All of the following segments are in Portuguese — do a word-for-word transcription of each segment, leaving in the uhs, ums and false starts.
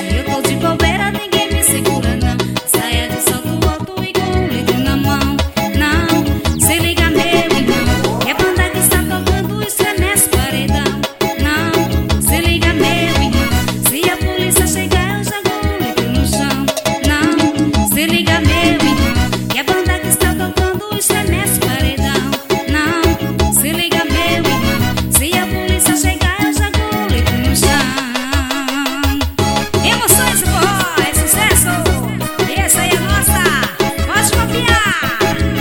Hoje eu tô de bobeira, ninguém me segura não. Saia de salto alto e com um litro na mão. Não, se liga meu irmão, que a banda que está tocando estremece o paredão. Não, se liga meu irmão, se a polícia chegar eu jogo um litro no chão. Não, se liga meu irmão, que a banda que está tocando estremece o paredão. Não, se liga meu irmão, se a polícia chegar eu jogo um litro no chão. Emoções do forró, é sucesso! E essa aí é nossa, pode copiar!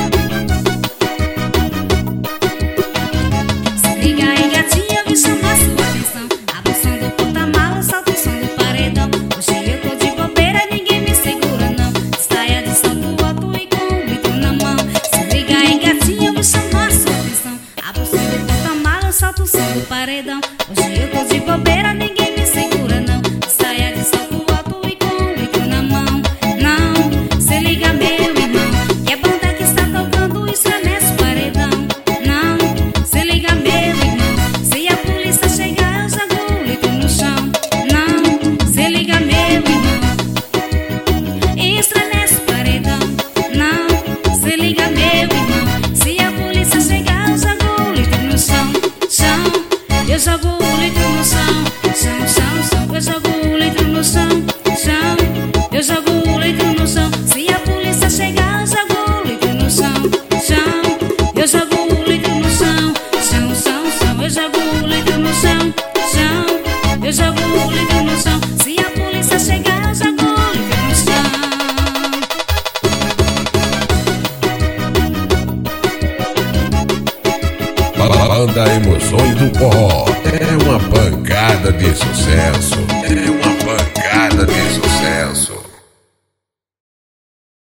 Se liga aí gatinha, eu vou chamar sua atenção. Abra o som do porta-mala, solta o som do paredão. Hoje eu tô de bobeira, ninguém me segura não. Saia de salto alto e com um litro na mão. Se liga aí gatinha, eu vou chamar sua atenção. Abra o som do porta-mala, solta o som do paredão. Hoje eu tô de bobeira, ninguém me segura não. Saia de salto alto e com um litro na mão. Não, se liga meu irmão, que a banda que está tocando estremece o paredão. Não, se liga meu irmão, se a polícia chegar eu jogo um litro no chão. Não, se liga meu irmão, estremece o paredão. Não, se liga meu irmão, se a polícia chegar eu jogo um litro no chão. Chão, eu jogo um litro no chão. Chão, chão, chão, eu jogo um litro no chão. Chão, eu jogo um litro no chão. Se a polícia chegar eu jogo um litro no chão. Chão, eu jogo um litro no chão. Chão, chão, chão, eu jogo um litro no chão. Chão, eu jogo um litro no chão. Se a polícia chegar eu jogo um litro no chão. Banda Emoções do Forró é uma pancada de sucesso. É uma pancada de sucesso.